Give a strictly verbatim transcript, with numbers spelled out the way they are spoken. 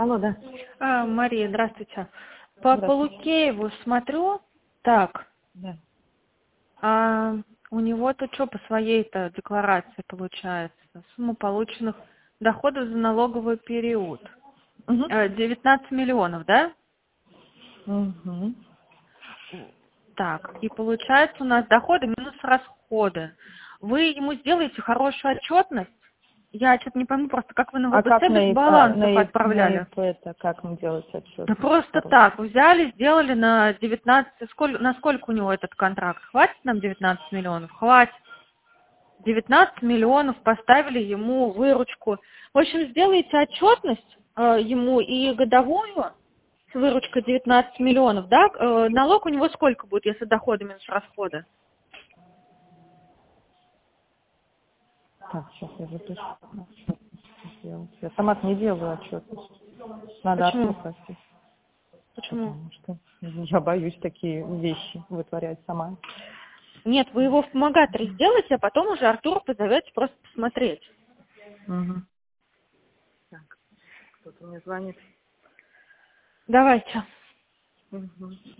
Алло, да. А, Мария, здравствуйте. По Здравствуйте. Полукееву смотрю, так, Да. а у него тут что по своей-то декларации получается? Сумма полученных доходов за налоговый период. Угу. Э, девятнадцать миллионов, да? Угу. Так, и получается у нас доходы минус расходы. Вы ему сделаете хорошую отчетность? Я что-то не пойму просто, как вы на А ВБЦ как без на, ИП, а, балансов на, ИП, на отправляли? ИП это, как мы делать отчет? Да просто Хороший. так, взяли, сделали на девятнадцать, сколько, на сколько у него этот контракт? Хватит нам девятнадцать миллионов? Хватит. девятнадцать миллионов поставили ему выручку. В общем, сделайте отчетность э, ему и годовую с выручкой девятнадцать миллионов, да? Э, налог у него сколько будет, если доходы минус расходы? Так, сейчас я запишу. Отчет сделать. Я сама не делаю отчетность. Надо Артура Почему? просить. Почему? Потому что я боюсь такие вещи вытворять сама. Нет, вы его в вспомогателе сделайте, а потом уже Артура позовете просто посмотреть. Угу. Так, кто-то мне звонит. Давайте. Угу.